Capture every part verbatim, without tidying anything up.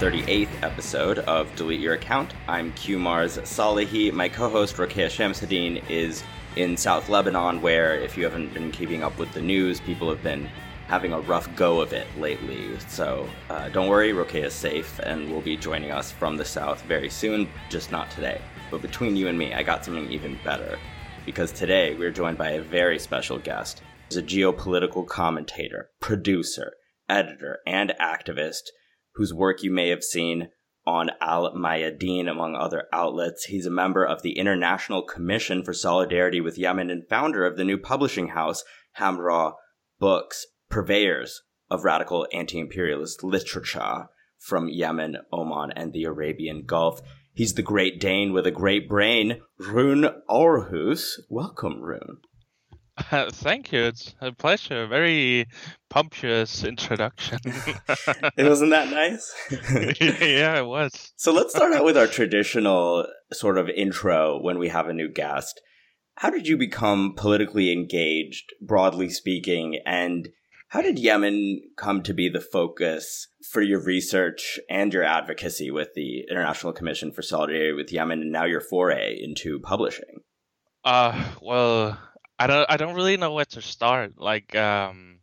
thirty-eighth episode of Delete Your Account. I'm Q Mars Salehi. My co-host Rokeya Shamsuddin is in South Lebanon, where, if you haven't been keeping up with the news, people have been having a rough go of it lately. So uh, don't worry, Rokeya is safe and will be joining us from the South very soon, just not today. But between you and me, I got something even better. Because today we're joined by a very special guest. He's a geopolitical commentator, producer, editor, and activist whose work you may have seen on Al Mayadeen, among other outlets. He's a member of the International Commission for Solidarity with Yemen and founder of the new publishing house, Hamra Books, purveyors of radical anti-imperialist literature from Yemen, Oman, and the Arabian Gulf. He's the Great Dane with a great brain, Rune Aarhus. Welcome, Rune. Uh, thank you. It's a pleasure. Very pompous introduction. It wasn't that nice? Yeah, it was. So let's start out with our traditional sort of intro when we have a new guest. How did you become politically engaged, broadly speaking, and how did Yemen come to be the focus for your research and your advocacy with the International Commission for Solidarity with Yemen, and now your foray into publishing? Uh, well... I don't. I don't really know where to start. Like, um,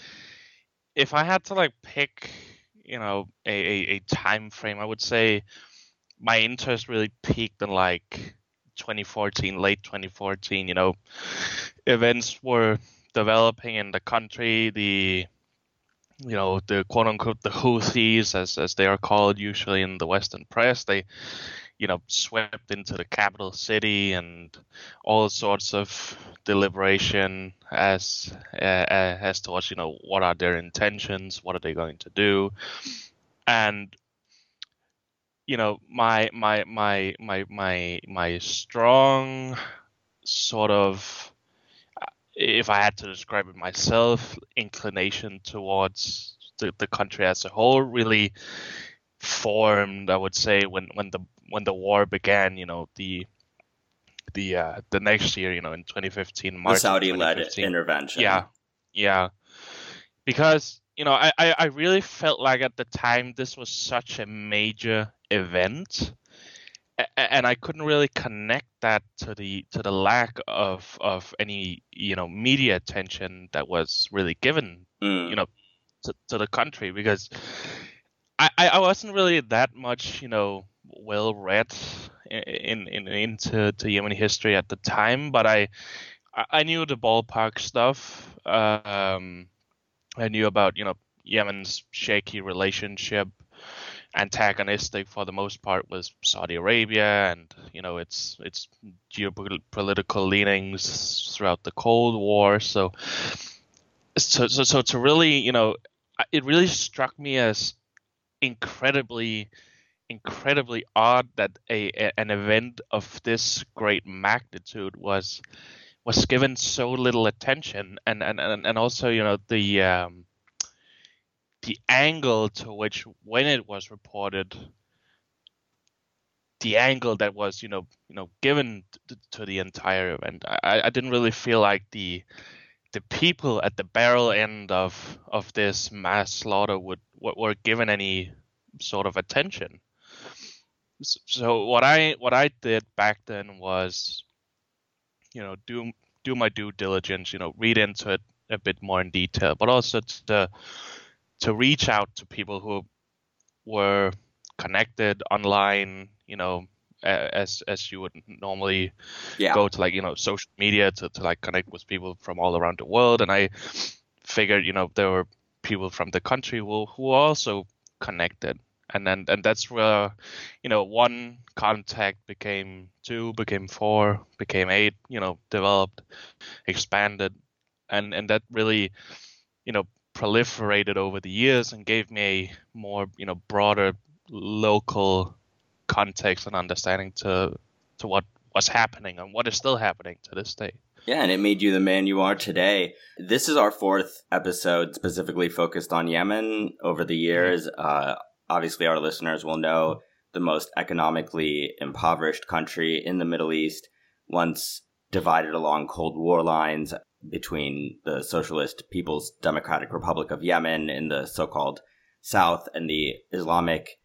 if I had to like pick, you know, a, a, a time frame, I would say my interest really peaked in like twenty fourteen, late twenty fourteen. You know, events were developing in the country. The, you know, the quote unquote the Houthis, as as they are called usually in the Western press, they, you know, swept into the capital city, and all sorts of deliberation as uh, as towards, you know, what are their intentions, what are they going to do, and you know, my my my my my my strong sort of, if I had to describe it myself, inclination towards the, the country as a whole really formed, I would say, when when the when the war began. You know, the the uh, the next year, you know, in twenty fifteen, March, the Saudi-led intervention. Yeah, yeah, because you know, I, I I really felt like at the time this was such a major event, and I couldn't really connect that to the to the lack of of any, you know, media attention that was really given, mm. you know, to, to the country, because I, I wasn't really that much, you know, well read in, in into to Yemeni history at the time, but I I knew the ballpark stuff. Um, I knew about, you know, Yemen's shaky relationship, antagonistic for the most part with Saudi Arabia, and you know, its its geopolitical leanings throughout the Cold War. So so so, so to really, you know, it really struck me as incredibly incredibly odd that a, a an event of this great magnitude was was given so little attention, and and and, and also, you know, the um the angle to which, when it was reported, the angle that was, you know you know given to, to the entire event, I, I didn't really feel like the the people at the barrel end of of this mass slaughter would were given any sort of attention. So what I what I did back then was, you know, do do my due diligence, you know, read into it a bit more in detail, but also to to reach out to people who were connected online, you know, as as you would normally yeah. go to, like, you know, social media to, to like connect with people from all around the world. And I figured, you know, there were people from the country who who also connected. And then and that's where, you know, one contact became two, became four, became eight, you know, developed, expanded. And and that really, you know, proliferated over the years and gave me a more, you know, broader local context and understanding to to what was happening and what is still happening to this day. Yeah, and it made you the man you are today. This is our fourth episode specifically focused on Yemen. Over the years, uh, obviously our listeners will know the most economically impoverished country in the Middle East, once divided along Cold War lines between the Socialist People's Democratic Republic of Yemen in the so-called South and the Islamic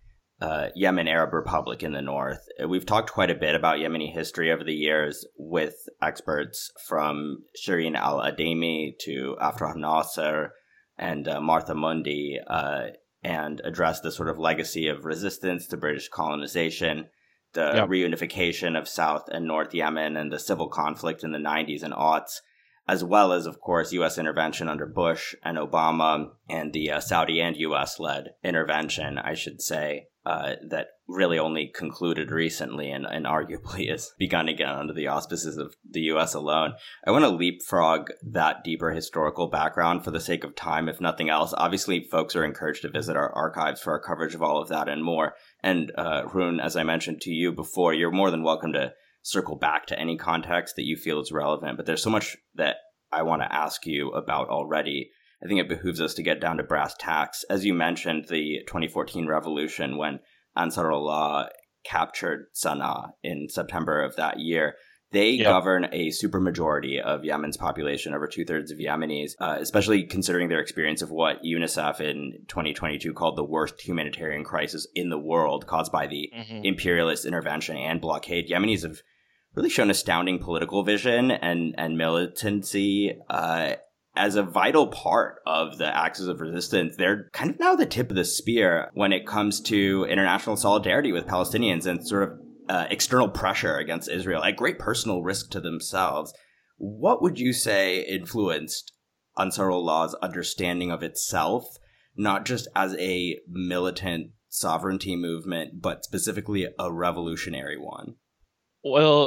uh, Yemen Arab Republic in the north. We've talked quite a bit about Yemeni history over the years with experts from Shireen al-Ademi to Afrah Nasser and uh, Martha Mundy, uh, and addressed the sort of legacy of resistance to British colonization, the Yep. reunification of South and North Yemen, and the civil conflict in the nineties and aughts, as well as, of course, U S intervention under Bush and Obama, and the uh, Saudi and U S-led intervention, I should say, uh, that really only concluded recently and, and arguably has begun again under the auspices of the U S alone. I want to leapfrog that deeper historical background for the sake of time, if nothing else. Obviously, folks are encouraged to visit our archives for our coverage of all of that and more. And uh, Rune, as I mentioned to you before, you're more than welcome to circle back to any context that you feel is relevant. But there's so much that I want to ask you about already. I think it behooves us to get down to brass tacks. As you mentioned, the twenty fourteen revolution, when Ansarullah captured Sana'a in September of that year, they Yep. govern a supermajority of Yemen's population, over two-thirds of Yemenis, uh, especially considering their experience of what UNICEF in twenty twenty-two called the worst humanitarian crisis in the world caused by the Mhm. imperialist intervention and blockade. Yemenis have really shown astounding political vision and, and militancy uh, as a vital part of the axis of resistance. They're kind of now the tip of the spear when it comes to international solidarity with Palestinians and sort of uh, external pressure against Israel at great personal risk to themselves. What would you say influenced Ansarullah's understanding of itself, not just as a militant sovereignty movement, but specifically a revolutionary one? Well,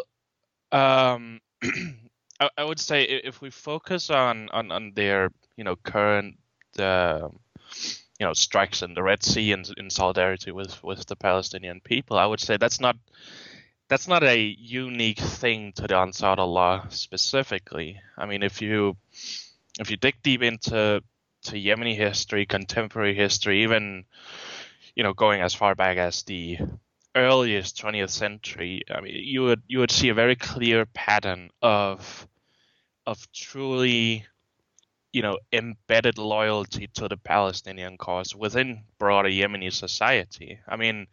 um, I, I would say i- if we focus on, on, on their, you know, current, uh, you know, strikes in the Red Sea and in solidarity with, with the Palestinian people, I would say that's not that's not a unique thing to the Ansarullah specifically. I mean, if you if you dig deep into to Yemeni history, contemporary history, even, you know, going as far back as the earliest twentieth century, I mean, you would you would see a very clear pattern of of truly, you know, embedded loyalty to the Palestinian cause within broader Yemeni society. I mean,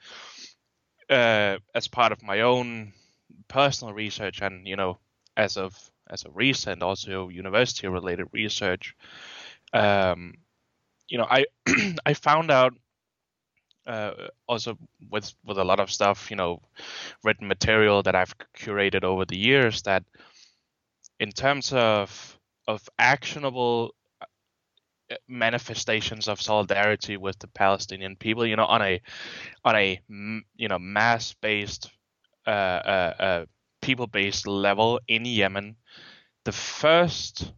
uh, as part of my own personal research, and, you know, as of as of recent, also university related research, um, you know, I I found out, uh, also with with a lot of stuff, you know, written material that I've curated over the years, that in terms of of actionable manifestations of solidarity with the Palestinian people, you know, on a on a you know mass based, uh, uh, uh, people based level in Yemen, the first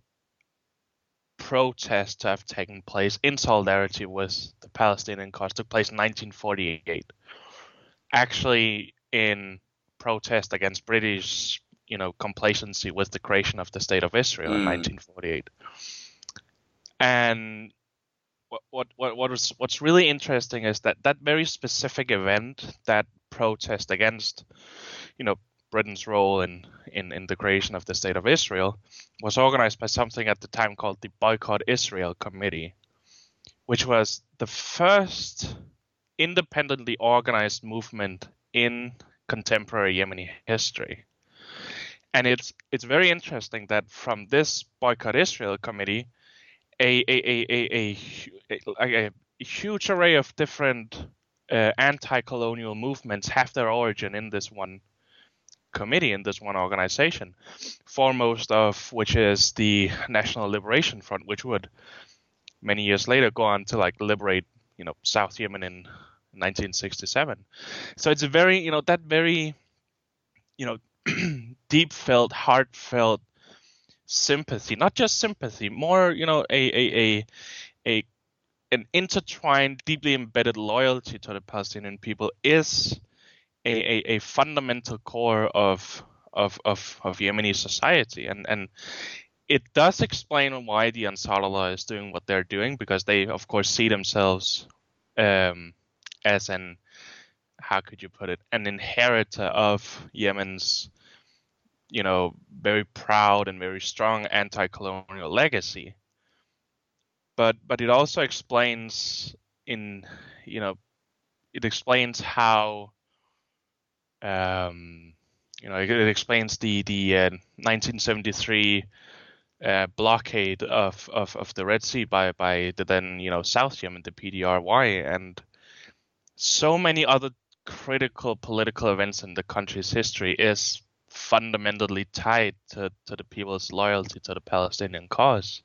protest to have taken place in solidarity with the Palestinian cause took place in nineteen forty-eight, actually in protest against British, you know, complacency with the creation of the State of Israel in Mm. nineteen forty-eight. And what what what what was what's really interesting is that that very specific event, that protest against, you know, Britain's role in, in, in the creation of the State of Israel, was organized by something at the time called the Boycott Israel Committee, which was the first independently organized movement in contemporary Yemeni history. And it's it's very interesting that from this Boycott Israel Committee, a a a a, a, a, a huge array of different, uh, anti-colonial movements have their origin in this one committee, in this one organization, foremost of which is the National Liberation Front, which would many years later go on to like liberate, you know, South Yemen in nineteen sixty-seven. So it's a very, you know, that very, you know, deep felt, heartfelt sympathy, not just sympathy, more, you know, a a a, a an intertwined, deeply embedded loyalty to the Palestinian people is a, a, a fundamental core of of of of Yemeni society, and and it does explain why the Ansarullah is doing what they're doing, because they, of course, see themselves, um, as an, how could you put it, an inheritor of Yemen's, you know, very proud and very strong anti-colonial legacy. But but it also explains, in, you know, it explains how um, you know it, it explains the the uh, nineteen seventy-three uh, blockade of, of of the Red Sea by by the then you know South Yemen, the P D R Y, and so many other critical political events in the country's history is fundamentally tied to, to the people's loyalty to the Palestinian cause.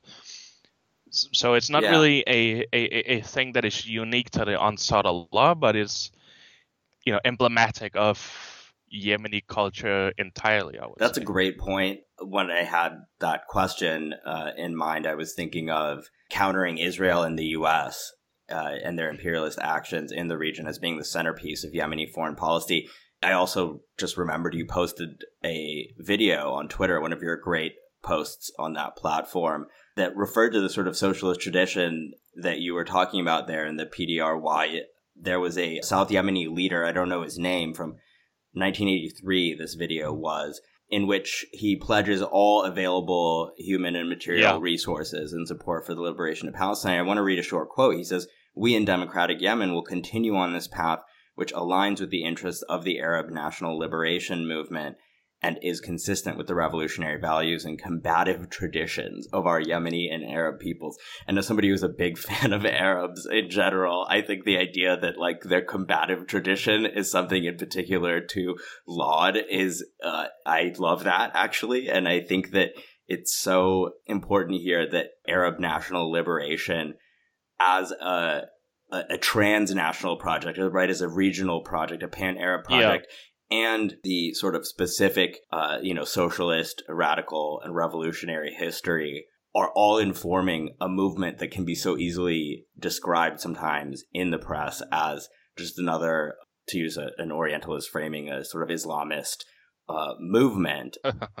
So it's not Yeah. really a, a, a thing that is unique to the Ansar Allah, but is, you know, emblematic of Yemeni culture entirely, I would That's say. a great point. When I had that question uh, in mind, I was thinking of countering Israel and the U S uh, and their imperialist actions in the region as being the centerpiece of Yemeni foreign policy. I also just remembered you posted a video on Twitter, one of your great posts on that platform, that referred to the sort of socialist tradition that you were talking about there in the P D R Y. There was a South Yemeni leader, I don't know his name, from nineteen eighty-three, this video was, in which he pledges all available human and material Yeah. resources in support for the liberation of Palestine. I want to read a short quote. He says, "We in democratic Yemen will continue on this path which aligns with the interests of the Arab national liberation movement and is consistent with the revolutionary values and combative traditions of our Yemeni and Arab peoples." And as somebody who's a big fan of Arabs in general, I think the idea that like their combative tradition is something in particular to laud is, uh, I love that actually. And I think that it's so important here that Arab national liberation as a a, a transnational project, right, as a regional project, a pan-Arab project, yeah. and the sort of specific, uh, you know, socialist, radical, and revolutionary history are all informing a movement that can be so easily described sometimes in the press as just another, to use a, an Orientalist framing, a sort of Islamist uh, movement.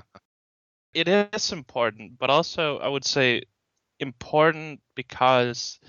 It is important, but also I would say important because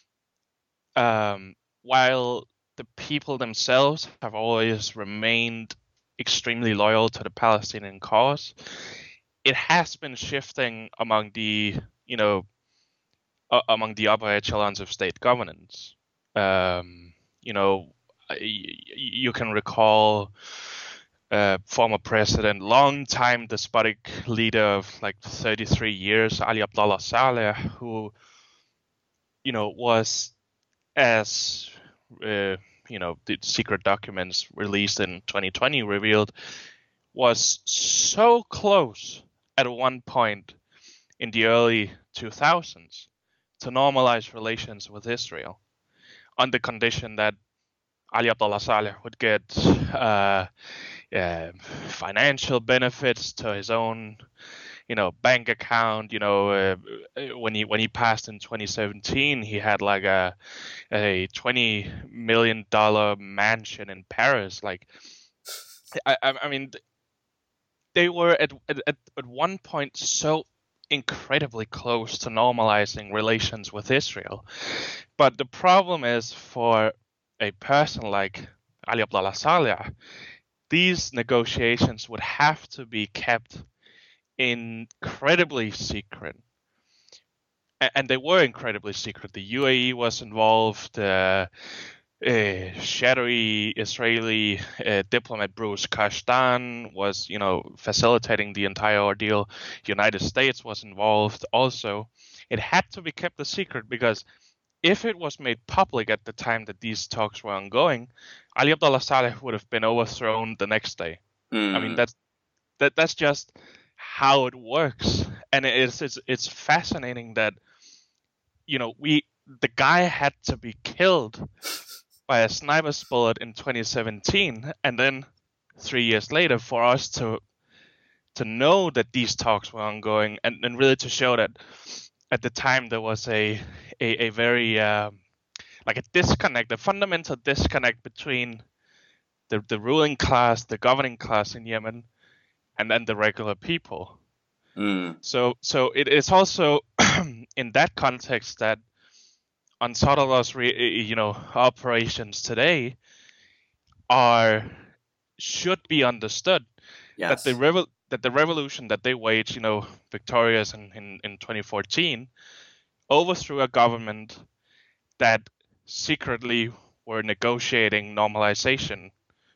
Um, while the people themselves have always remained extremely loyal to the Palestinian cause, it has been shifting among the, you know, uh, among the upper echelons of state governance. Um, you know, you can recall uh, former president, long-time despotic leader of like thirty-three years, Ali Abdullah Saleh, who, you know, was as uh, you know, the secret documents released in twenty twenty revealed, was so close at one point in the early two thousands to normalize relations with Israel, on the condition that Ali Abdullah Saleh would get uh, uh, financial benefits to his own, you know, bank account. You know, uh, when he when he passed in twenty seventeen, he had like a a twenty million dollar mansion in Paris. Like, I I mean, they were at at at one point so incredibly close to normalizing relations with Israel. But the problem is, for a person like Ali Abdullah Saleh, these negotiations would have to be kept incredibly secret. And they were incredibly secret. The U A E was involved. Uh, uh, shadowy Israeli uh, diplomat Bruce Kashdan was, you know, facilitating the entire ordeal. United States was involved also. It had to be kept a secret because if it was made public at the time that these talks were ongoing, Ali Abdullah Saleh would have been overthrown the next day. Mm. I mean, that's that that's just how it works, and it's it's it's fascinating that, you know, we the guy had to be killed by a sniper's bullet in twenty seventeen, and then three years later, for us to to know that these talks were ongoing, and, and really to show that at the time there was a a, a very uh, like a disconnect, a fundamental disconnect between the the ruling class, the governing class in Yemen, and then the regular people. Mm. So so it is also in that context that Ansar Allah's re, you know operations today are should be understood. Yes. That the revo- that the revolution that they waged, you know, victorious in, in, in twenty fourteen, overthrew a government that secretly were negotiating normalization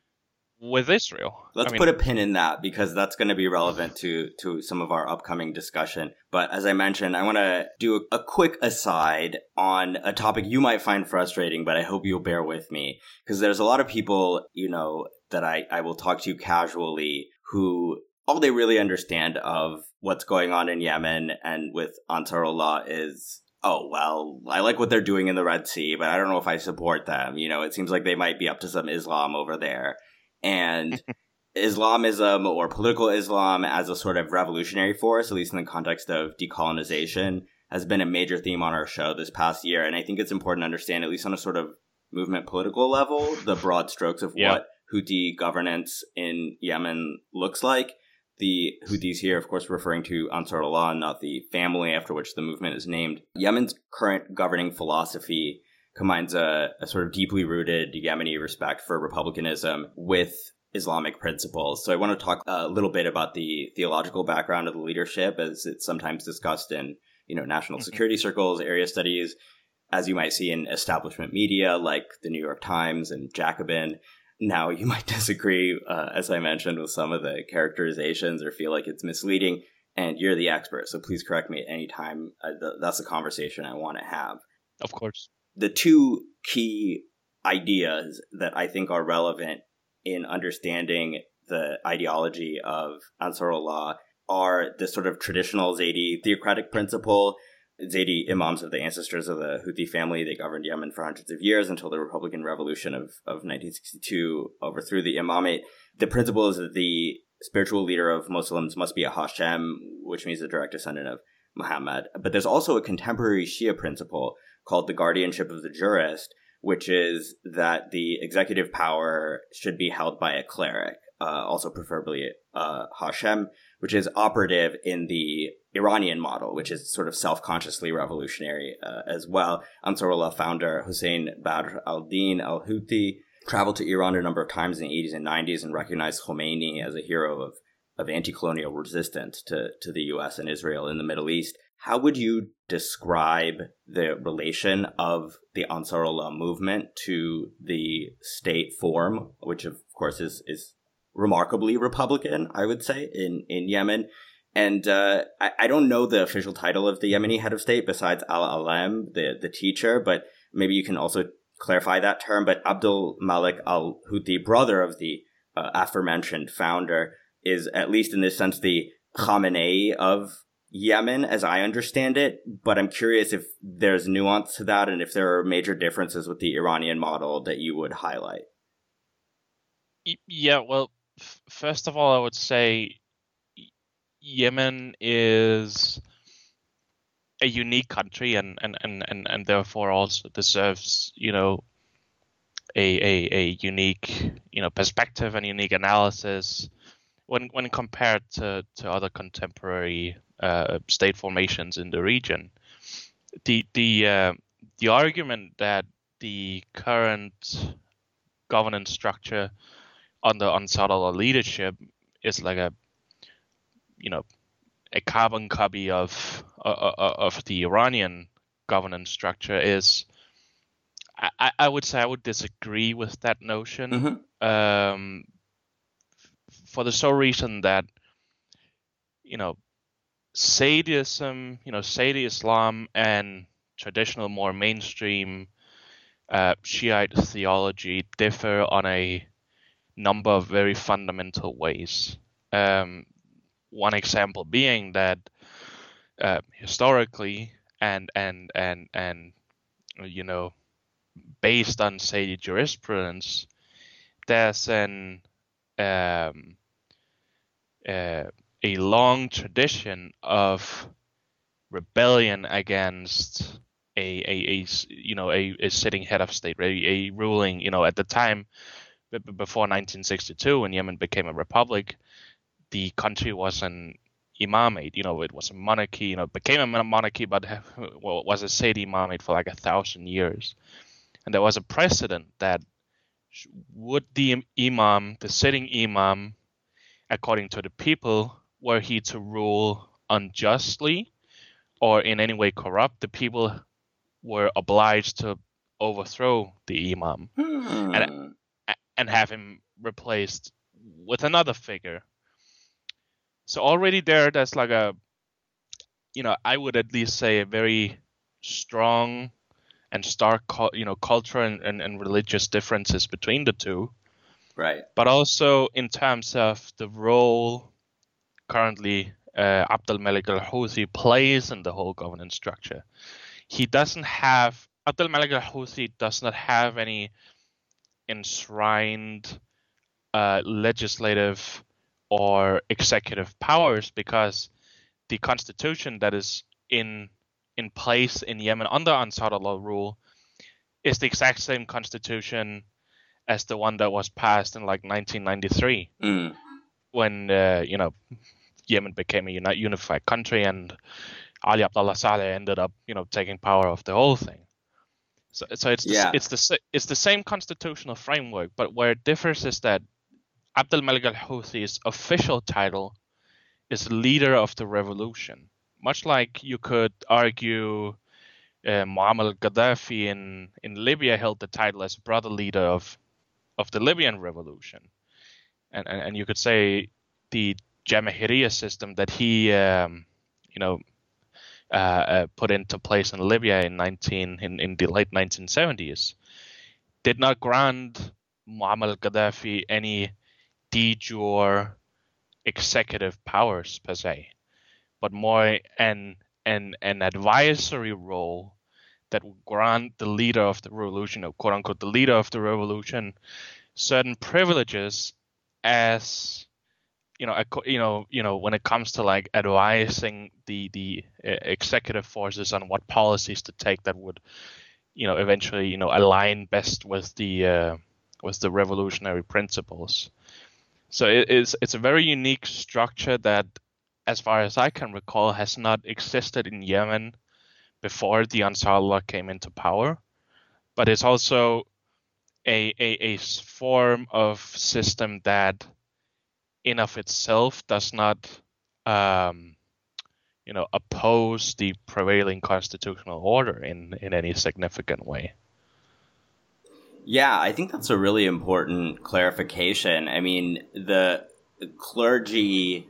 with Israel. Let's I mean, put a pin in that because that's going to be relevant to, to some of our upcoming discussion. But as I mentioned, I want to do a, a quick aside on a topic you might find frustrating, but I hope you'll bear with me because there's a lot of people, you know, that I, I will talk to casually who all they really understand of what's going on in Yemen and with Ansarullah is, oh, well, I like what they're doing in the Red Sea, but I don't know if I support them. You know, it seems like they might be up to some Islam over there. And Islamism or political Islam as a sort of revolutionary force, at least in the context of decolonization, has been a major theme on our show this past year. And I think it's important to understand, at least on a sort of movement political level, the broad strokes of yeah. what Houthi governance in Yemen looks like. The Houthis here, of course, referring to Ansarullah, not the family after which the movement is named. Yemen's current governing philosophy combines a, a sort of deeply rooted Yemeni respect for republicanism with Islamic principles. So I want to talk a little bit about the theological background of the leadership as it's sometimes discussed in, you know, national mm-hmm. security circles, area studies, as you might see in establishment media like the New York Times and Jacobin. Now, you might disagree, uh, as I mentioned, with some of the characterizations or feel like it's misleading, and you're the expert, so please correct me at any time. Uh, th- that's a conversation I want to have. Of course. The two key ideas that I think are relevant in understanding the ideology of Ansarullah are the sort of traditional Zaydi theocratic principle. Zaydi imams are the ancestors of the Houthi family. They governed Yemen for hundreds of years until the Republican Revolution of, of nineteen sixty-two overthrew the imamate. The principle is that the spiritual leader of Muslims must be a Hashem, which means a direct descendant of Muhammad. But there's also a contemporary Shia principle called the guardianship of the jurist, which is that the executive power should be held by a cleric, uh, also preferably uh, Hashem, which is operative in the Iranian model, which is sort of self-consciously revolutionary uh, as well. Ansarullah founder Hussein Badr al-Din al-Houthi traveled to Iran a number of times in the eighties and nineties and recognized Khomeini as a hero of, of anti-colonial resistance to, to the U S and Israel in the Middle East. How would you describe the relation of the Ansarullah movement to the state form, which of course is, is remarkably Republican, I would say, in, in Yemen? And uh, I, I don't know the official title of the Yemeni head of state besides al-Alam, the, the teacher, but maybe you can also clarify that term. But Abdul Malik al-Houthi, brother of the uh, aforementioned founder, is at least in this sense the Khamenei of Yemen, as I understand it. But I'm curious if there's nuance to that and if there are major differences with the Iranian model that you would highlight. Yeah, well, f- first of all, I would say Yemen is a unique country and, and, and, and, and therefore also deserves, you know, a, a, a unique, you know, perspective and unique analysis when when compared to, to other contemporary uh, state formations in the region. The the uh, the argument that the current governance structure under Ansarullah leadership is like a you know, a carbon copy of uh, of the Iranian governance structure is, I, I would say I would disagree with that notion, mm-hmm. um, for the sole reason that, you know, Sayyidism, you know, Sayyidi Islam and traditional, more mainstream uh, Shiite theology differ on a number of very fundamental ways. Um, One example being that uh, historically and and and and you know, based on Sayyidi jurisprudence, there's an um, uh, a long tradition of rebellion against a a, a you know a, a sitting head of state, a, a ruling, you know, at the time before nineteen sixty-two when Yemen became a republic. The country was an imamate, you know, it was a monarchy, you know, it became a monarchy, but well, was a Sayyidi imamate for like a thousand years. And there was a precedent that would the imam, the sitting imam, according to the people, were he to rule unjustly or in any way corrupt, the people were obliged to overthrow the imam Hmm. and and have him replaced with another figure. So already there, there's like a, you know, I would at least say a very strong and stark, you know, cultural and, and, and religious differences between the two. Right. But also in terms of the role currently uh, Abdel Malik al-Houthi plays in the whole governance structure. He doesn't have, Abdel Malik al-Houthi does not have any enshrined uh, legislative or executive powers, because the constitution that is in in place in Yemen under Ansarullah rule is the exact same constitution as the one that was passed in like nineteen ninety-three, mm. when uh, you know Yemen became a uni- unified country and Ali Abdullah Saleh ended up you know taking power of the whole thing. So so it's the, Yeah. it's the it's the same constitutional framework, but where it differs is that Abdel Malik al-Houthi's official title is leader of the revolution. Much like you could argue uh, Muammar al-Gaddafi in, in Libya held the title as brother leader of of the Libyan revolution. And and, and you could say the Jamahiriya system that he um, you know uh, uh, put into place in Libya in nineteen in, in the late nineteen seventies did not grant Muammar al-Gaddafi any de jure executive powers per se, but more an an an advisory role that would grant the leader of the revolution, or quote unquote the leader of the revolution, certain privileges as you know, you know, you know, when it comes to like advising the the uh, executive forces on what policies to take that would, you know, eventually you know align best with the uh, with the revolutionary principles. So it is it's a very unique structure that, as far as I can recall, has not existed in Yemen before the Ansarullah came into power. But it's also a, a, a form of system that in of itself does not um, you know, oppose the prevailing constitutional order in, in any significant way. Yeah, I think that's a really important clarification. I mean, the clergy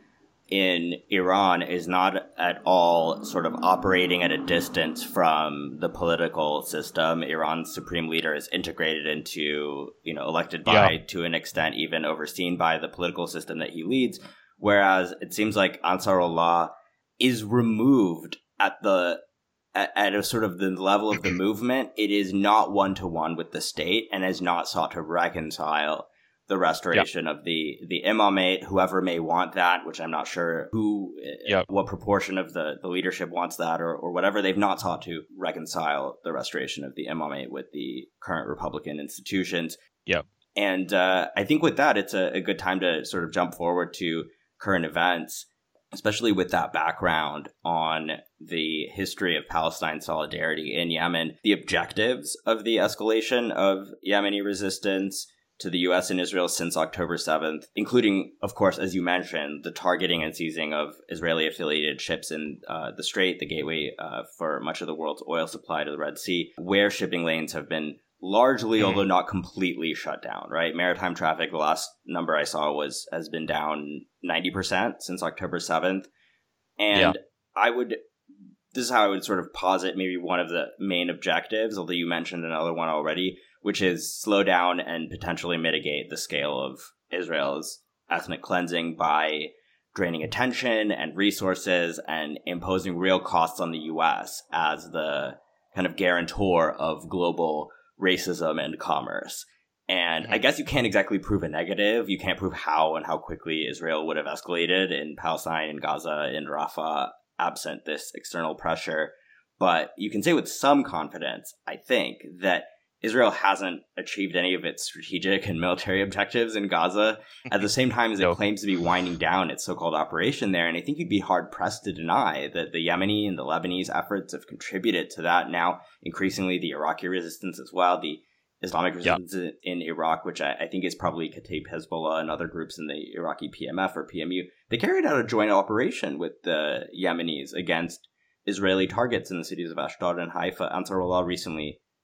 in Iran is not at all sort of operating at a distance from the political system. Iran's supreme leader is integrated into, you know, elected by, yeah. to an extent, even overseen by the political system that he leads. Whereas it seems like Ansarullah is removed at the At, at a sort of the level of the movement. It is not one-to-one with the state and has not sought to reconcile the restoration yep. of the, the imamate, whoever may want that, which I'm not sure who, yep. what proportion of the, the leadership wants that or, or whatever. They've not sought to reconcile the restoration of the imamate with the current Republican institutions. Yep. And uh, I think with that, it's a, a good time to sort of jump forward to current events, especially with that background on the history of Palestine solidarity in Yemen, the objectives of the escalation of Yemeni resistance to the U S and Israel since October seventh, including, of course, as you mentioned, the targeting and seizing of Israeli-affiliated ships in uh, the Strait, the gateway uh, for much of the world's oil supply to the Red Sea, where shipping lanes have been largely, mm. although not completely, shut down, right? Maritime traffic, the last number I saw was has been down ninety percent since October seventh. And yeah. I would, this is how I would sort of posit maybe one of the main objectives, although you mentioned another one already, which is slow down and potentially mitigate the scale of Israel's ethnic cleansing by draining attention and resources and imposing real costs on the U S as the kind of guarantor of global racism and commerce. And I guess you can't exactly prove a negative. You can't prove how and how quickly Israel would have escalated in Palestine, in Gaza, in Rafah, absent this external pressure. But you can say with some confidence, I think, that Israel hasn't achieved any of its strategic and military objectives in Gaza at the same time as it no. claims to be winding down its so-called operation there. And I think you'd be hard-pressed to deny that the Yemeni and the Lebanese efforts have contributed to that. Now, increasingly, the Iraqi resistance as well, the Islamic resistance yep. in Iraq, which I, I think is probably Kataib Hezbollah and other groups in the Iraqi P M F or P M U. They carried out a joint operation with the Yemenis against Israeli targets in the cities of Ashdod and Haifa. Ansarullah recently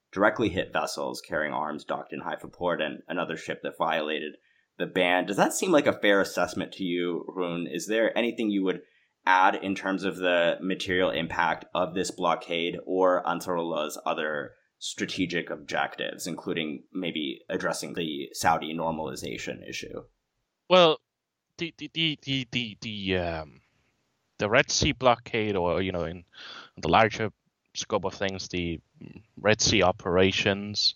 directly hit vessels carrying arms docked in Haifa port and another ship that violated the ban. Does that seem like a fair assessment to you, Rune? Is there anything you would add in terms of the material impact of this blockade or Ansarullah's other strategic objectives, including maybe addressing the Saudi normalization issue? Well, the the the the the, the um the Red Sea blockade, or you know, in the larger scope of things, the Red Sea operations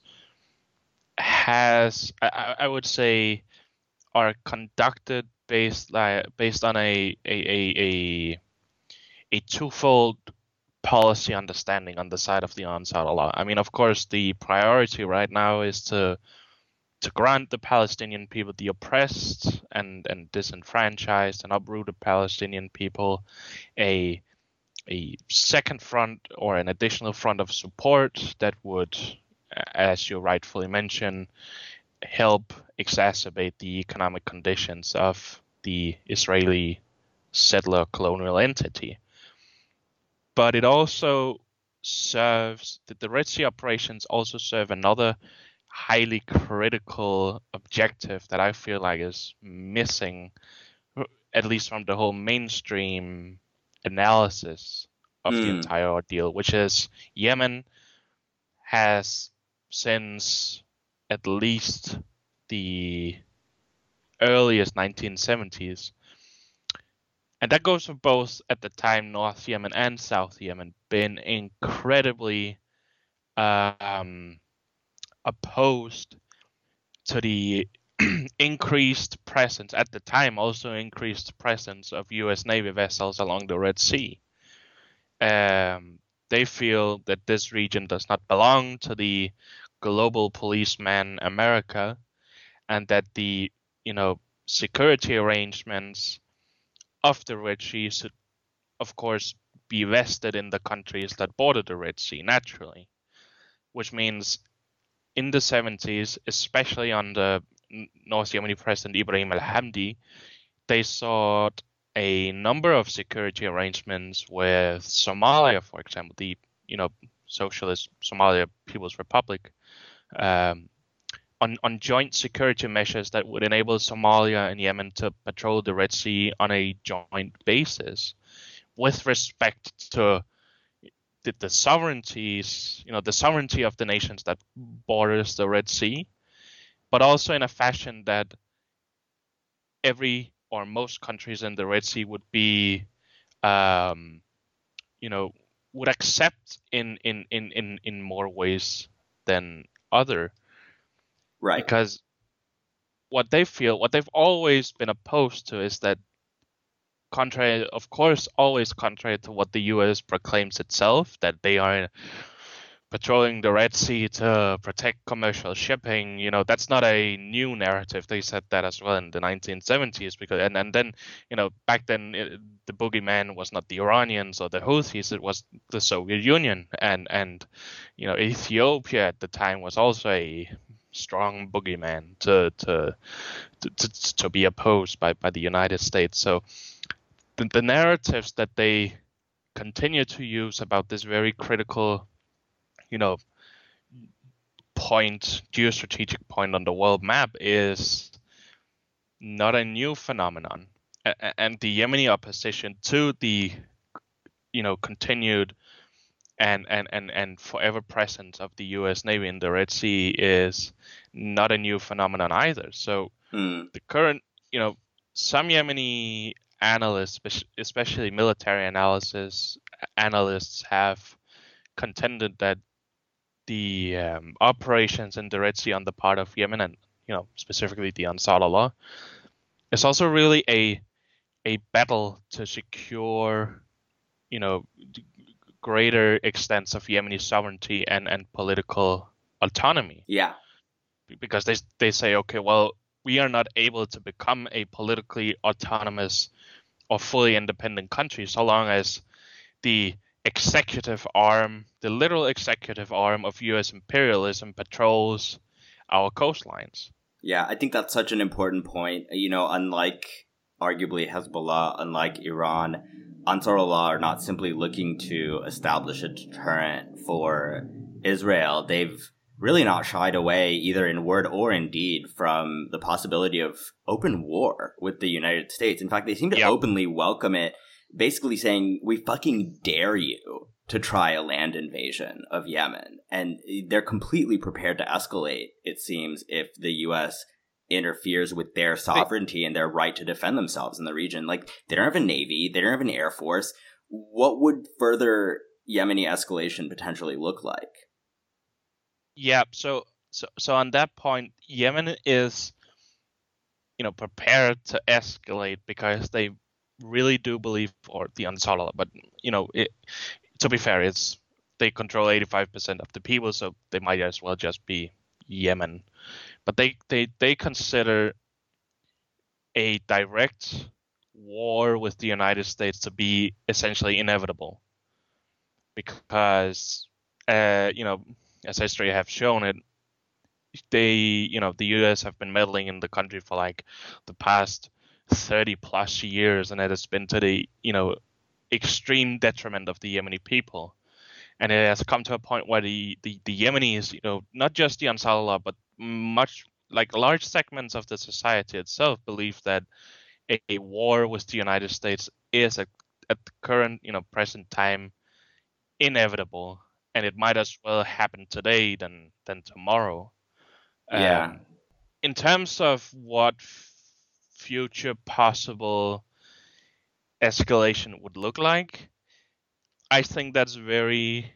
has, I, I would say, are conducted based like based on a a a a, a twofold policy understanding on the side of the Ansarullah. I mean, of course, the priority right now is to to grant the Palestinian people, the oppressed and, and disenfranchised and uprooted Palestinian people, a a second front or an additional front of support that would, as you rightfully mentioned, help exacerbate the economic conditions of the Israeli settler colonial entity. But it also serves, that the Red Sea operations also serve another highly critical objective that I feel like is missing, at least from the whole mainstream analysis of mm. the entire ordeal, which is Yemen has since at least the earliest nineteen seventies, and that goes for both at the time North Yemen and South Yemen, been incredibly um, opposed to the increased presence, at the time also increased presence of U S Navy vessels along the Red Sea. Um, they feel that this region does not belong to the global policeman America, and that the, you know, security arrangements of the Red Sea should, of course, be vested in the countries that border the Red Sea naturally, which means in the seventies, especially under North Yemeni President Ibrahim al-Hamdi, they sought a number of security arrangements with Somalia, for example, the, you know, Socialist Somalia People's Republic, um, on, on joint security measures that would enable Somalia and Yemen to patrol the Red Sea on a joint basis with respect to the, the sovereignties, you know, the sovereignty of the nations that borders the Red Sea, but also in a fashion that every or most countries in the Red Sea would be, um, you know, would accept in, in, in, in, in more ways than other. Right. Because what they feel, what they've always been opposed to is that, contrary, of course, always contrary to what the U S proclaims itself, that they are patrolling the Red Sea to protect commercial shipping. You know, that's not a new narrative. They said that as well in the nineteen seventies, because and, and then, you know, back then it, the boogeyman was not the Iranians or the Houthis, it was the Soviet Union, and and you know, Ethiopia at the time was also a strong boogeyman to to to, to, to be opposed by, by the United States. So the, the narratives that they continue to use about this very critical, you know, point, geostrategic point on the world map is not a new phenomenon. And the Yemeni opposition to the, you know, continued and, and, and, and forever presence of the U S Navy in the Red Sea is not a new phenomenon either. So mm. the current, you know, some Yemeni analysts, especially military analysis analysts, have contended that the um, operations in the Red Sea on the part of Yemen, and, you know, specifically the Ansarullah, is also really a a battle to secure, you know, greater extents of Yemeni sovereignty and, and political autonomy. Yeah. Because they they say, okay, well, we are not able to become a politically autonomous or fully independent country so long as the executive arm, the literal executive arm of U S imperialism patrols our coastlines. Yeah, I think that's such an important point. You know, unlike arguably Hezbollah, unlike Iran, Ansarullah are not simply looking to establish a deterrent for Israel, they've really not shied away, either in word or in deed, from the possibility of open war with the United States. In fact, they seem to Yep. openly welcome it, basically saying, we fucking dare you to try a land invasion of Yemen. And they're completely prepared to escalate, it seems, if the U S interferes with their sovereignty and their right to defend themselves in the region. Like, they don't have a navy, they don't have an air force. What would further Yemeni escalation potentially look like? Yeah, so so so on that point, Yemen is, you know, prepared to escalate because they really do believe, or the Ansarullah, but you know, it, to be fair, it's they control eighty-five percent of the people, so they might as well just be Yemen. But they they they consider a direct war with the United States to be essentially inevitable, because uh, you know, as history have shown it, they, you know, the U S have been meddling in the country for like the past thirty plus years, and it has been to the, you know, extreme detriment of the Yemeni people. And it has come to a point where the, the, the Yemenis, you know, not just the Ansarullah, but much like large segments of the society itself believe that a, a war with the United States is a, at the current, you know, present time inevitable, and it might as well happen today than than tomorrow. Yeah. Um, in terms of what f- future possible escalation would look like, I think that's very,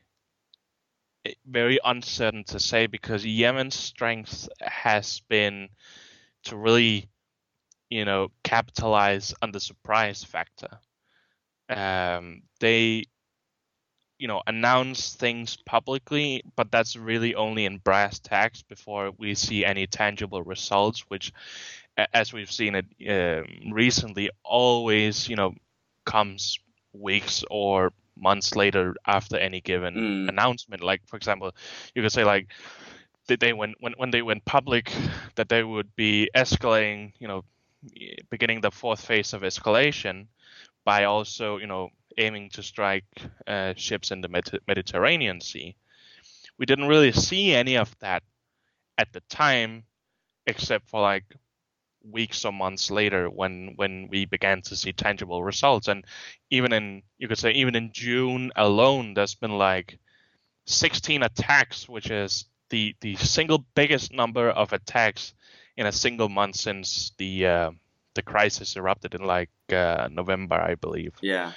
very uncertain to say, because Yemen's strength has been to really, you know, capitalize on the surprise factor. Um, they, you know, announce things publicly, but that's really only in brass tacks before we see any tangible results, which, as we've seen it um, recently, always, you know, comes weeks or months later after any given Mm. announcement. Like, for example, you could say, like, did they when, when when they went public that they would be escalating, you know, beginning the fourth phase of escalation by also, you know, aiming to strike uh, ships in the Med- Mediterranean Sea. We didn't really see any of that at the time, except for like weeks or months later when when we began to see tangible results. And even in, you could say, even in June alone, there's been like sixteen attacks, which is the the single biggest number of attacks in a single month since the uh, the crisis erupted in like uh, November, I believe. Yeah.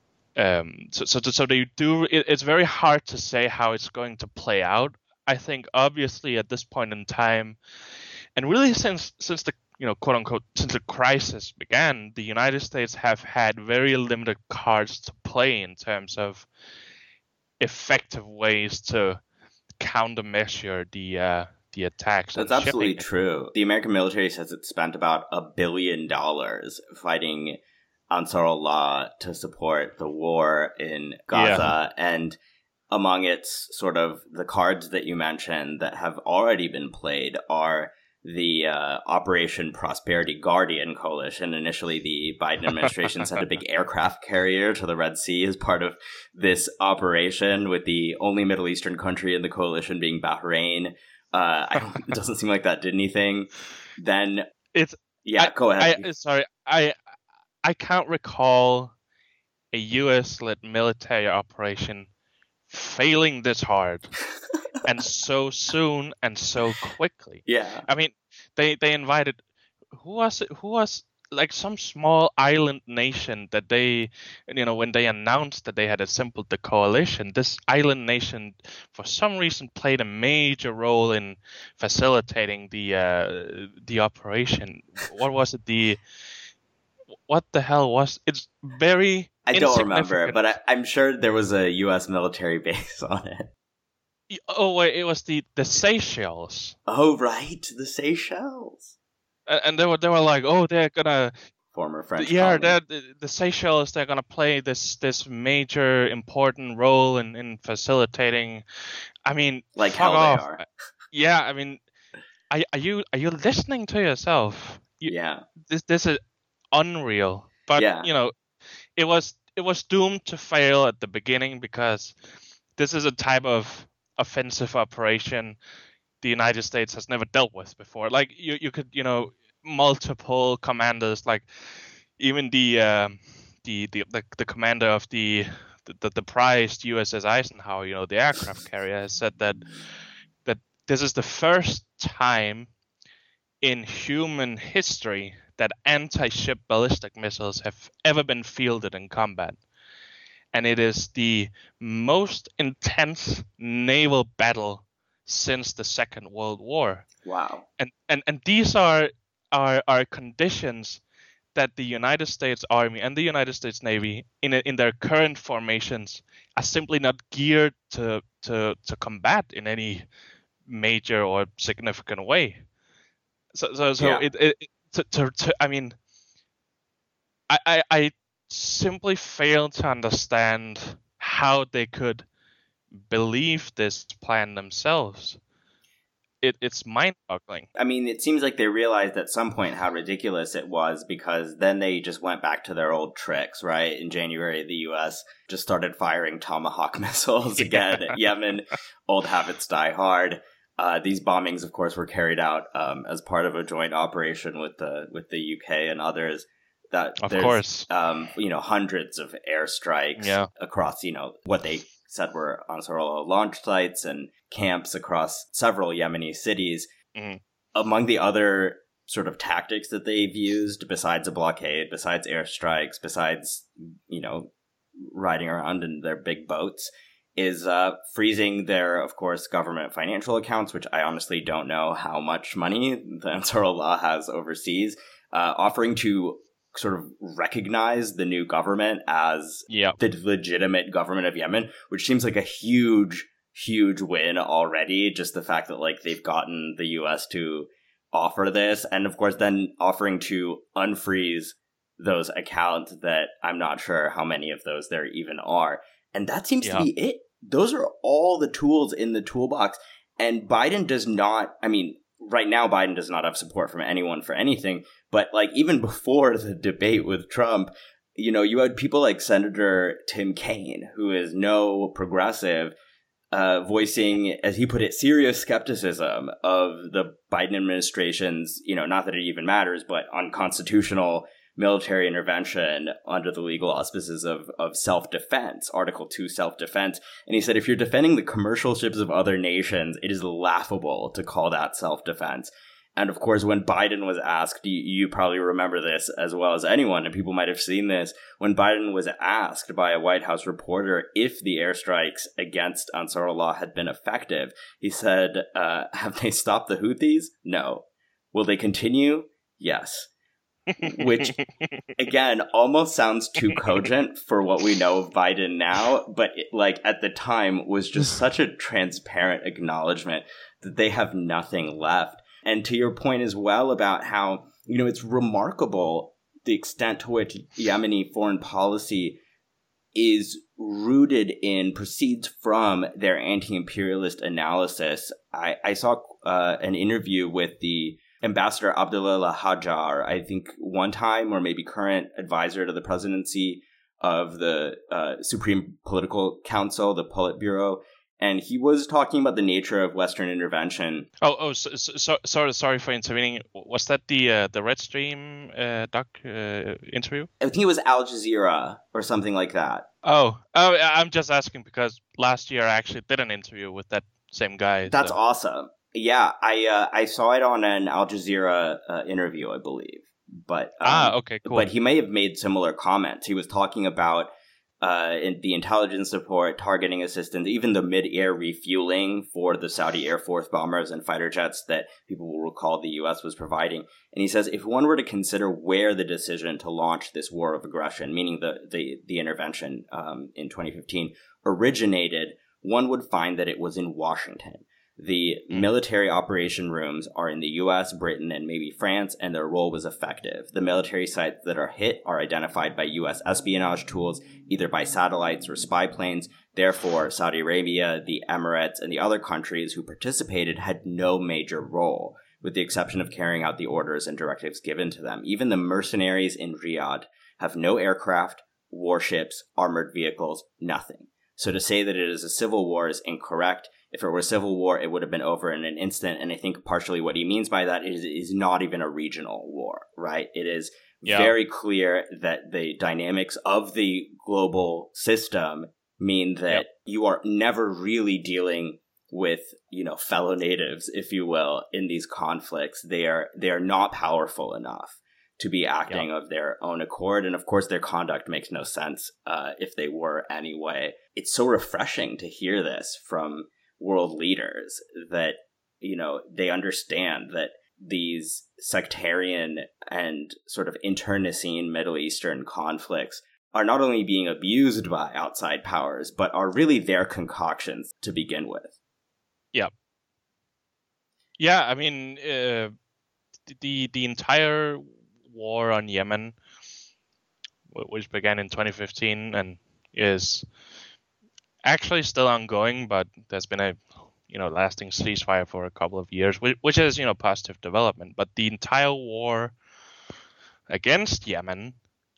Um, so, so, so they do. It, it's very hard to say how it's going to play out. I think obviously at this point in time, and really since since the, you know, quote unquote, since the crisis began, the United States have had very limited cards to play in terms of effective ways to countermeasure the uh, the attacks. That's on absolutely shipping. true. The American military says it spent about a billion dollars fighting Ansarullah to support the war in Gaza. Yeah. And among its sort of the cards that you mentioned that have already been played are the uh, Operation Prosperity Guardian coalition. Initially, the Biden administration sent a big aircraft carrier to the Red Sea as part of this operation, with the only Middle Eastern country in the coalition being Bahrain. Uh, I don't, it doesn't seem like that did anything. Then it's yeah, I, go ahead. I, sorry, I I can't recall a U S-led military operation failing this hard and so soon and so quickly. Yeah, I mean, they they invited, who was it? Who was like some small island nation that they, you know, when they announced that they had assembled the coalition, this island nation for some reason played a major role in facilitating the uh, the operation. What was it? The what the hell was it's very I don't remember, but I, I'm sure there was a U S military base on it. Oh wait, it was the the Seychelles. Oh right, the Seychelles. And, and they were they were like, oh, they're gonna former French. Yeah, colony. the the Seychelles, they're gonna play this this major important role in, in facilitating. I mean, like fuck how off. they are. Yeah, I mean, are, are you are you listening to yourself? You, yeah. This this is unreal. But yeah. you know, it was it was doomed to fail at the beginning, because this is a type of offensive operation the United States has never dealt with before. Like you, you could, you know, multiple commanders, like even the um, the, the the the commander of the the, the prized U S S Eisenhower, you know, the aircraft carrier, has said that that this is the first time in human history that anti-ship ballistic missiles have ever been fielded in combat. And it is the most intense naval battle since the Second World War. Wow. And and, and these are, are are conditions that the United States Army and the United States Navy in in their current formations are simply not geared to to, to combat in any major or significant way. So so so Yeah. it, it to, to, to I mean I, I I simply fail to understand how they could believe this plan themselves. It, it's mind-boggling. I mean, it seems like they realized at some point how ridiculous it was, because then they just went back to their old tricks, right? In January, the U S just started firing Tomahawk missiles again at Yemen. Old habits die hard. Uh, these bombings, of course, were carried out um, as part of a joint operation with the with the U K and others. That of there's, course, um, you know, hundreds of airstrikes yeah. across, you know, what they said were Ansarullah launch sites and camps across several Yemeni cities. Mm-hmm. Among the other sort of tactics that they've used, besides a blockade, besides airstrikes, besides, you know, riding around in their big boats, is uh, freezing their, of course, government financial accounts, which I honestly don't know how much money the Ansarullah has overseas, uh, offering to sort of recognize the new government as yep. the legitimate government of Yemen, which seems like a huge, huge win already. Just the fact that, like, they've gotten the U S to offer this, and of course then offering to unfreeze those accounts that I'm not sure how many of those there even are. And that seems yep. to be it. Those are all the tools in the toolbox. And Biden does not, I mean, right now, Biden does not have support from anyone for anything. But, like, even before the debate with Trump, you know, you had people like Senator Tim Kaine, who is no progressive, uh, voicing, as he put it, serious skepticism of the Biden administration's, you know, not that it even matters, but unconstitutional military intervention under the legal auspices of, of self-defense, Article two self-defense. And he said, if you're defending the commercial ships of other nations, it is laughable to call that self-defense. And of course, when Biden was asked, you, you probably remember this as well as anyone, and people might have seen this, when Biden was asked by a White House reporter if the airstrikes against Ansarullah had been effective, he said, uh, have they stopped the Houthis? No. Will they continue? Yes. Which, again, almost sounds too cogent for what we know of Biden now, but it, like at the time was just such a transparent acknowledgement that they have nothing left. And to your point as well about how, you know, it's remarkable the extent to which Yemeni foreign policy is rooted in, proceeds from their anti-imperialist analysis. I, I saw uh, an interview with the Ambassador Abdullah Hajar, I think one time, or maybe current advisor to the presidency of the uh, Supreme Political Council, the Politburo, and he was talking about the nature of Western intervention. Oh, oh, so, so, sorry, sorry for intervening. Was that the uh, the Red Stream uh, doc uh, interview? I think it was Al Jazeera or something like that. Oh, oh, I'm just asking because last year I actually did an interview with that same guy. That's so. awesome. Yeah, I uh, I saw it on an Al Jazeera uh, interview, I believe. But um, ah, okay, cool. But he may have made similar comments. He was talking about uh, in the intelligence support, targeting assistance, even the mid-air refueling for the Saudi Air Force bombers and fighter jets that people will recall the U S was providing. And he says, if one were to consider where the decision to launch this war of aggression, meaning the the, the intervention um, in twenty fifteen, originated, one would find that it was in Washington. The military operation rooms are in the U S, Britain, and maybe France, and their role was effective. The military sites that are hit are identified by U S espionage tools, either by satellites or spy planes. Therefore, Saudi Arabia, the Emirates, and the other countries who participated had no major role, with the exception of carrying out the orders and directives given to them. Even the mercenaries in Riyadh have no aircraft, warships, armored vehicles, nothing. So to say that it is a civil war is incorrect. If it were a civil war, it would have been over in an instant. And I think partially what he means by that is is not even a regional war, right? It is yeah. very clear that the dynamics of the global system mean that yep. you are never really dealing with, you know, fellow natives, if you will, in these conflicts. They are they are not powerful enough to be acting yep. of their own accord. And of course, their conduct makes no sense uh, if they were anyway. It's so refreshing to hear this from world leaders that, you know, they understand that these sectarian and sort of internecine Middle Eastern conflicts are not only being abused by outside powers, but are really their concoctions to begin with. Yeah. Yeah, I mean, uh, the the entire war on Yemen, which began in twenty fifteen and is actually still ongoing, but there's been a, you know, lasting ceasefire for a couple of years, which, which is, you know, positive development. But the entire war against Yemen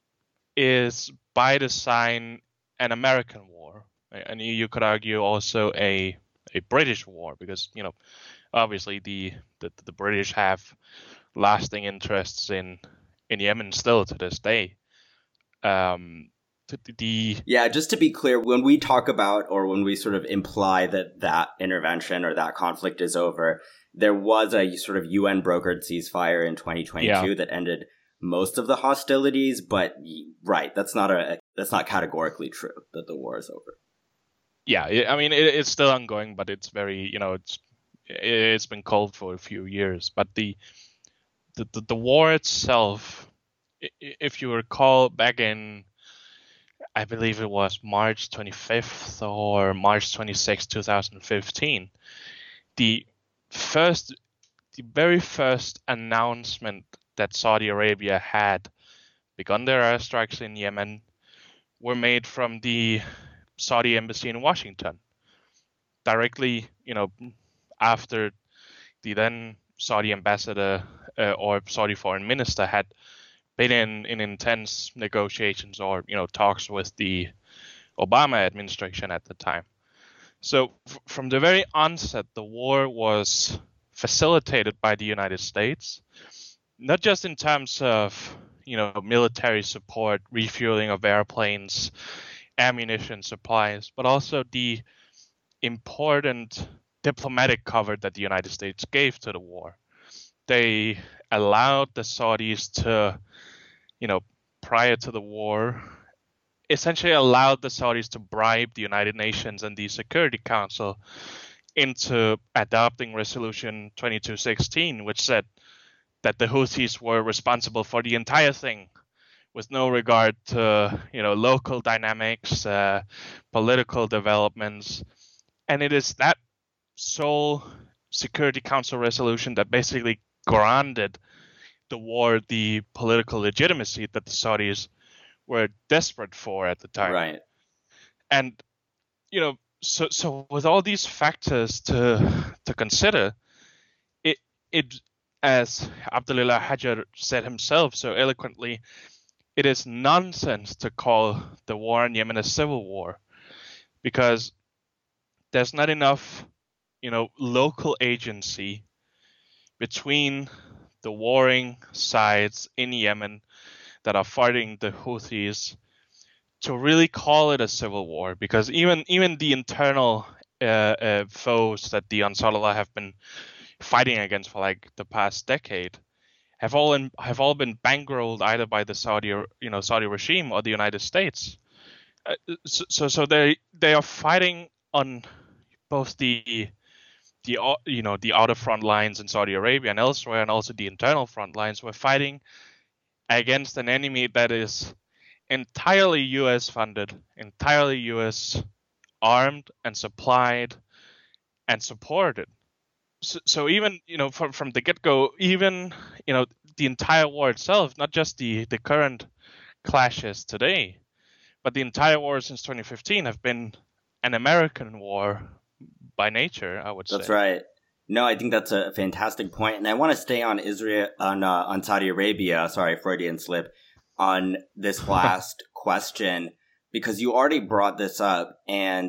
is by design an American war, and you could argue also a a British war, because, you know, obviously the the, the British have lasting interests in in Yemen still to this day. Um, the yeah, just to be clear, when we talk about, or when we sort of imply that that intervention or that conflict is over, there was a sort of U N brokered ceasefire in twenty twenty-two yeah. that ended most of the hostilities, but right, that's not a that's not categorically true that the war is over. Yeah, I mean, it, it's still ongoing, but it's very, you know, it's it's been cold for a few years. But the the the, the war itself, if you recall, back in, I believe it was March twenty-fifth or March twenty-sixth, twenty fifteen, the first, the very first announcement that Saudi Arabia had begun their airstrikes in Yemen were made from the Saudi embassy in Washington, directly, you know, after the then Saudi ambassador uh, or Saudi foreign minister had been in, in intense negotiations or, you know, talks with the Obama administration at the time. So f- from the very onset, the war was facilitated by the United States, not just in terms of, you know, military support, refueling of airplanes, ammunition supplies, but also the important diplomatic cover that the United States gave to the war. They allowed the Saudis to, you know, prior to the war, essentially allowed the Saudis to bribe the United Nations and the Security Council into adopting Resolution twenty-two sixteen, which said that the Houthis were responsible for the entire thing, with no regard to, you know, local dynamics, uh, political developments. And it is that sole Security Council resolution that basically granted the war the political legitimacy that the Saudis were desperate for at the time. Right. And, you know, so so with all these factors to to consider, it it as Abdullah Hajar said himself so eloquently, it is nonsense to call the war in Yemen a civil war, because there's not enough, you know, local agency between the warring sides in Yemen that are fighting the Houthis to really call it a civil war, because even even the internal uh, uh, foes that the Ansarullah have been fighting against for like the past decade have all in, have all been bankrolled either by the Saudi, you know, Saudi regime or the United States. Uh, so, so so they they are fighting on both the the you know the outer front lines in Saudi Arabia and elsewhere, and also the internal front lines. We're fighting against an enemy that is entirely U S funded, entirely U S armed and supplied and supported. So, so even, you know, from from the get-go, even, you know, the entire war itself, not just the the current clashes today, but the entire war since twenty fifteen have been an American war by nature, I would say. That's right. No, I think that's a fantastic point, and I want to stay on Israel, on uh, on Saudi Arabia. Sorry, Freudian slip. On this last question, because you already brought this up, and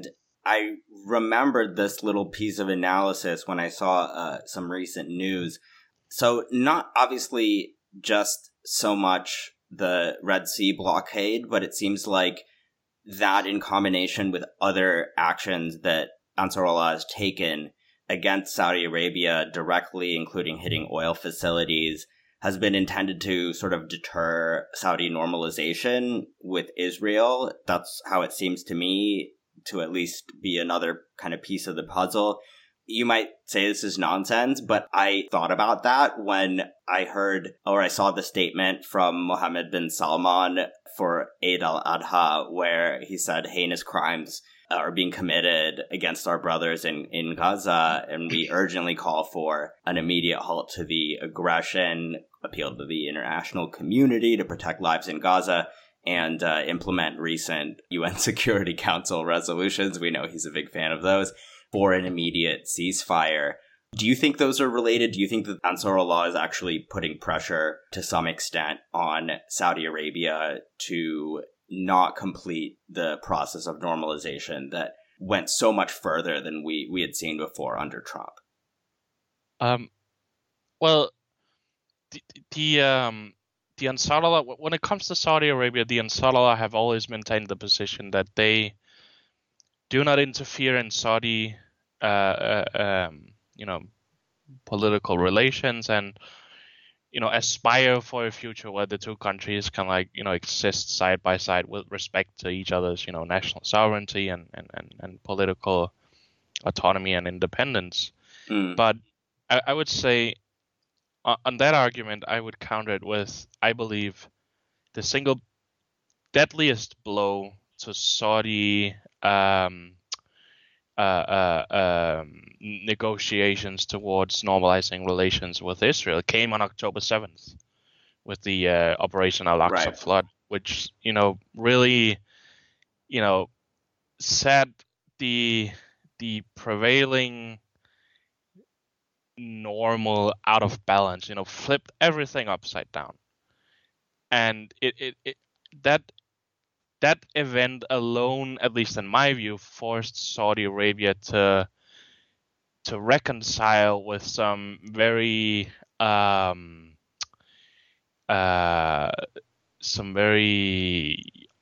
I remembered this little piece of analysis when I saw uh, some recent news. So not obviously just so much the Red Sea blockade, but it seems like that in combination with other actions that Ansarullah has taken against Saudi Arabia directly, including hitting oil facilities, has been intended to sort of deter Saudi normalization with Israel. That's how it seems to me to at least be another kind of piece of the puzzle. You might say this is nonsense, but I thought about that when I heard or I saw the statement from Mohammed bin Salman for Eid al-Adha, where he said heinous crimes are being committed against our brothers in, in Gaza, and we urgently call for an immediate halt to the aggression, appeal to the international community to protect lives in Gaza, and uh, implement recent U N Security Council resolutions. We know he's a big fan of those, for an immediate ceasefire. Do you think those are related? Do you think that Ansarullah is actually putting pressure to some extent on Saudi Arabia to not complete the process of normalization that went so much further than we, we had seen before under Trump? Um, well, the, the um the Ansarullah, when it comes to Saudi Arabia, the Ansarullah have always maintained the position that they do not interfere in Saudi, uh, uh, um, you know, political relations, and you know, aspire for a future where the two countries can, like, you know, exist side by side with respect to each other's, you know, national sovereignty and and and, and political autonomy and independence. Mm. But I, I would say, uh, on that argument, I would counter it with, I believe, the single deadliest blow to Saudi um, uh, uh, um, negotiations towards normalizing relations with Israel came on October seventh with the uh, Operation Al-Aqsa Right. flood, which, you know, really, you know, set the the prevailing normal out of balance, you know, flipped everything upside down. And it, it, it that that event alone, at least in my view, forced Saudi Arabia to to reconcile with some very um uh some very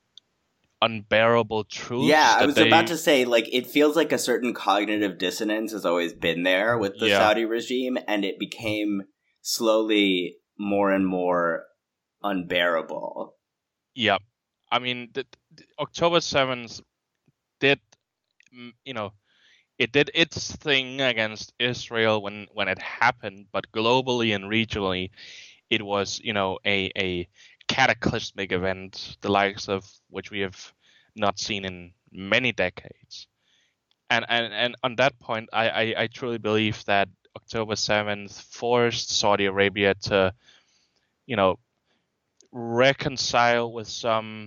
unbearable truths. Yeah, I that was they, about to say, like, it feels like a certain cognitive dissonance has always been there with the Yeah. Saudi regime, and it became slowly more and more unbearable. Yeah, I mean, the, the October seventh did, mm, you know, it did its thing against Israel when when it happened, but globally and regionally, it was, you know, a a cataclysmic event, the likes of which we have not seen in many decades. And and, and on that point, I, I, I truly believe that October seventh forced Saudi Arabia to, you know, reconcile with some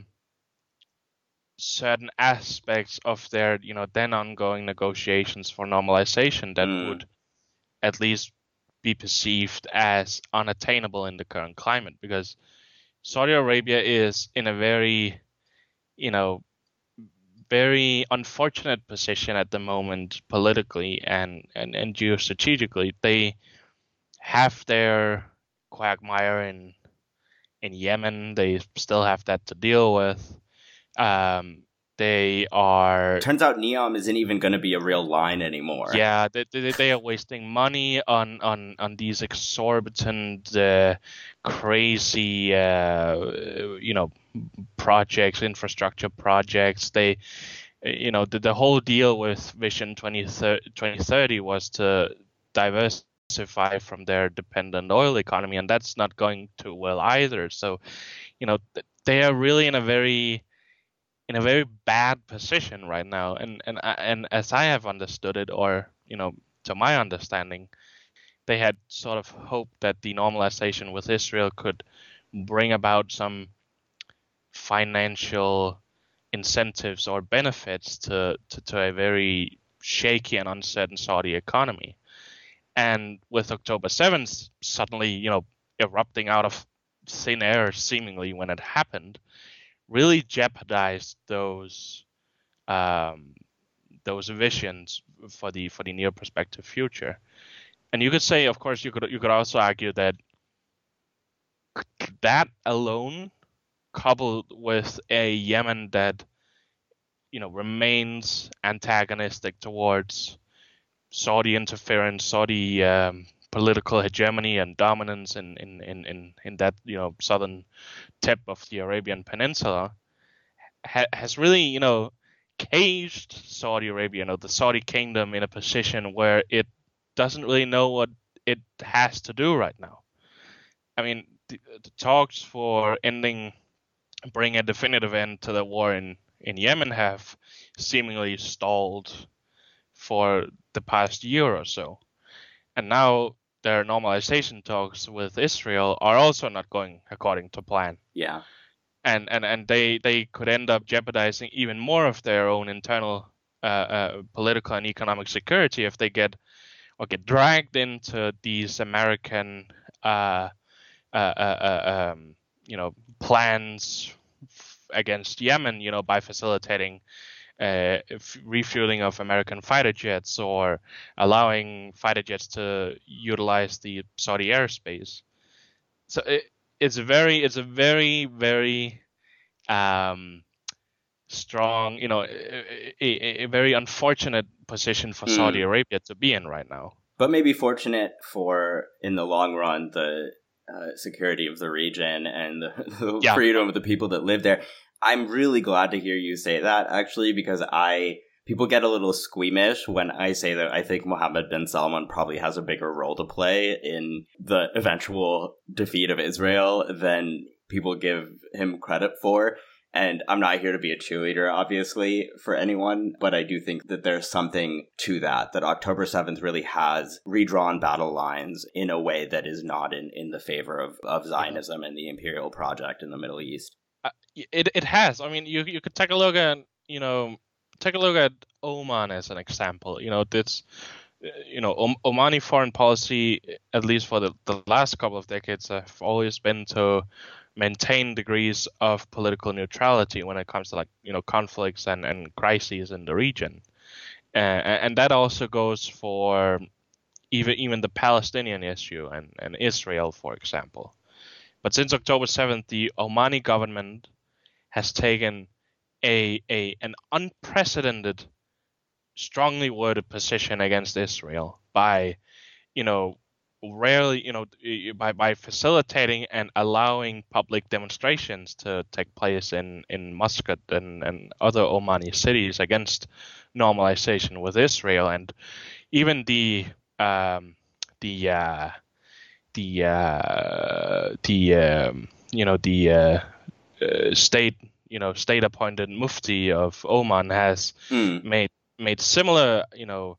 certain aspects of their, you know, then ongoing negotiations for normalization that Mm. would at least be perceived as unattainable in the current climate, because Saudi Arabia is in a very, you know, very unfortunate position at the moment politically and, and, and geostrategically. They have their quagmire in in Yemen. They still have that to deal with. Um, they are Turns out Neom isn't even going to be a real line anymore. Yeah, they, they they are wasting money on on on these exorbitant, uh, crazy, uh, you know, projects, infrastructure projects. They, you know, the the whole deal with Vision twenty thirty was to diversify from their dependent oil economy, and that's not going too well either. So, you know, they are really in a very in a very bad position right now, and and and as I have understood it, or, you know, to my understanding, they had sort of hoped that the normalization with Israel could bring about some financial incentives or benefits to to, to a very shaky and uncertain Saudi economy. And with October seventh suddenly, you know, erupting out of thin air seemingly when it happened, really jeopardized those um, those visions for the for the near prospective future. And you could say, of course, you could you could also argue that that alone, coupled with a Yemen that, you know, remains antagonistic towards Saudi interference, Saudi um, political hegemony and dominance in, in, in, in, in that, you know, southern tip of the Arabian Peninsula, ha- has really, you know, caged Saudi Arabia, you know, the Saudi kingdom in a position where it doesn't really know what it has to do right now. I mean, the, the talks for ending, bring a definitive end to the war in, in Yemen have seemingly stalled for the past year or so. And now their normalization talks with Israel are also not going according to plan. Yeah. And and, and they, they could end up jeopardizing even more of their own internal uh, uh, political and economic security if they get or get dragged into these American uh, uh, uh, um, you know, plans against Yemen, you know, by facilitating uh, refueling of American fighter jets or allowing fighter jets to utilize the Saudi airspace. So it, it's very, it's a very, very um, strong, you know, a, a, a very unfortunate position for mm. Saudi Arabia to be in right now. But maybe fortunate for, in the long run, the uh, security of the region and the, the yeah. freedom of the people that live there. I'm really glad to hear you say that, actually, because I people get a little squeamish when I say that I think Mohammed bin Salman probably has a bigger role to play in the eventual defeat of Israel than people give him credit for. And I'm not here to be a cheerleader, obviously, for anyone, but I do think that there's something to that, that October seventh really has redrawn battle lines in a way that is not in, in the favor of, of Zionism and the imperial project in the Middle East. Uh, it it has. I mean, you you could take a look at, you know, take a look at Oman as an example. You know, this, you know, Om- Omani foreign policy, at least for the, the last couple of decades, have always been to maintain degrees of political neutrality when it comes to, like, you know, conflicts and, and crises in the region. Uh, and that also goes for even even the Palestinian issue and, and Israel, for example. But since October seventh, the Omani government has taken a a an unprecedented, strongly worded position against Israel by, you know, rarely, you know, by, by facilitating and allowing public demonstrations to take place in, in Muscat and, and other Omani cities against normalization with Israel. And even the um, the uh, the uh, the um, you know the uh, uh, state you know state appointed Mufti of Oman has mm. made made similar, you know,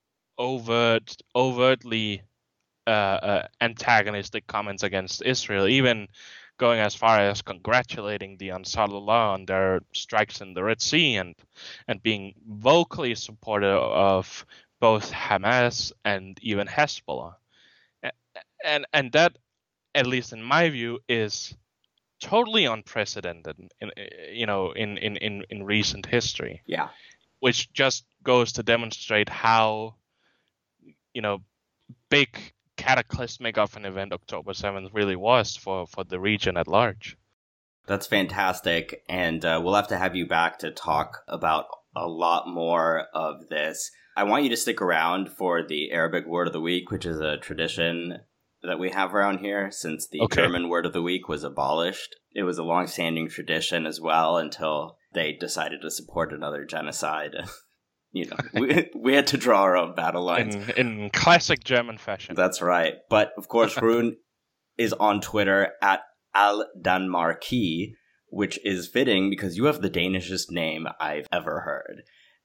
overt overtly Uh, uh, antagonistic comments against Israel, even going as far as congratulating the Ansarullah on their strikes in the Red Sea and and being vocally supportive of both Hamas and even Hezbollah. And and that, at least in my view, is totally unprecedented in, you know, in, in, in, in recent history. Yeah. Which just goes to demonstrate how, you know, big cataclysmic of an event October seventh really was for, for the region at large. That's fantastic. And uh, we'll have to have you back to talk about a lot more of this. I want you to stick around for the Arabic word of the week, which is a tradition that we have around here since the okay. German word of the week was abolished. It was a long-standing tradition as well until they decided to support another genocide. You know, we we had to draw our own battle lines. In, in classic German fashion. That's right. But, of course, Rune is on Twitter at Al Danmarki, which is fitting because you have the Danishest name I've ever heard.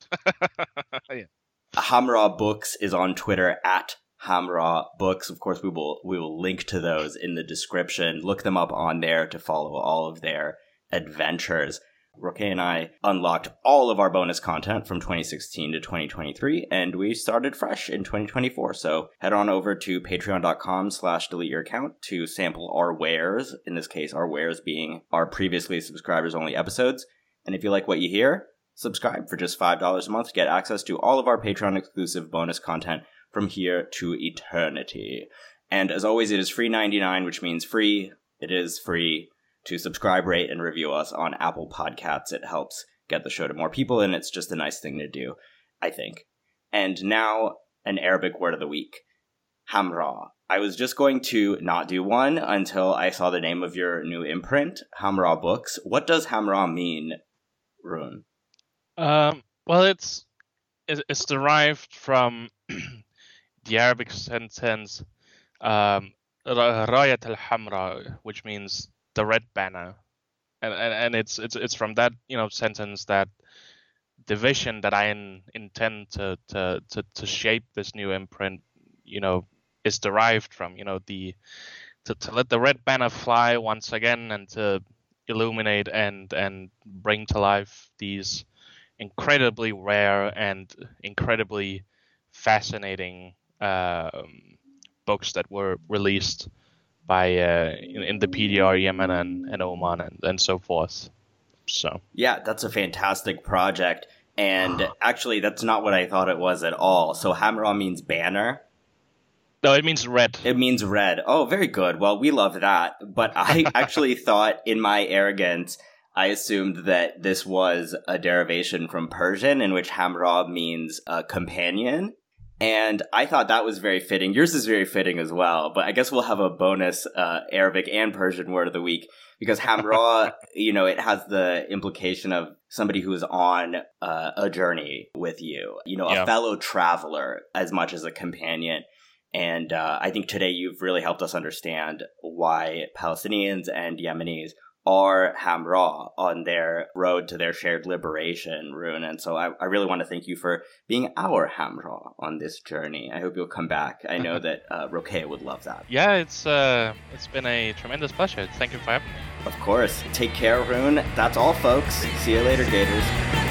Yeah. Hamra Books is on Twitter at Hamra Books. Of course, we will we will link to those in the description. Look them up on there to follow all of their adventures. Roque and I unlocked all of our bonus content from twenty sixteen to twenty twenty-three, and we started fresh in twenty twenty-four. So head on over to patreon.com slash delete your account to sample our wares, in this case, our wares being our previously subscribers only episodes. And if you like what you hear, subscribe for just five dollars a month to get access to all of our Patreon-exclusive bonus content from here to eternity. And as always, it is free ninety-nine, which means free. It is free to subscribe, rate, and review us on Apple Podcasts. It helps get the show to more people, and it's just a nice thing to do, I think. And now, an Arabic word of the week. Hamra. I was just going to not do one until I saw the name of your new imprint, Hamra Books. What does Hamra mean, Rune? Um, well, it's it's derived from the Arabic sentence um, Rayat al-Hamra, which means the red banner, and, and and it's it's it's from that you know sentence that the vision that I in, intend to, to to to shape this new imprint, you know, is derived from you know the to, to let the red banner fly once again and to illuminate and and bring to life these incredibly rare and incredibly fascinating um, books that were released by uh, in, in the P D R, Yemen, and, and Oman, and, and so forth. So yeah, that's a fantastic project, and actually, that's not what I thought it was at all. So Hamra means banner. No, it means red. It means red. Oh, very good. Well, we love that. But I actually thought, in my arrogance, I assumed that this was a derivation from Persian, in which Hamra means uh, companion. And I thought that was very fitting. Yours is very fitting as well. But I guess we'll have a bonus uh, Arabic and Persian word of the week. Because Hamra, you know, it has the implication of somebody who is on uh, a journey with you. You know, yeah. a fellow traveler as much as a companion. And uh, I think today you've really helped us understand why Palestinians and Yemenis are Hamra on their road to their shared liberation, Rune. And so I, I really want to thank you for being our Hamra on this journey. I hope you'll come back. I know that uh, Rokeya would love that. Yeah, it's uh, it's been a tremendous pleasure. Thank you for having me. Of course. Take care, Rune. That's all, folks. See you later, Gators.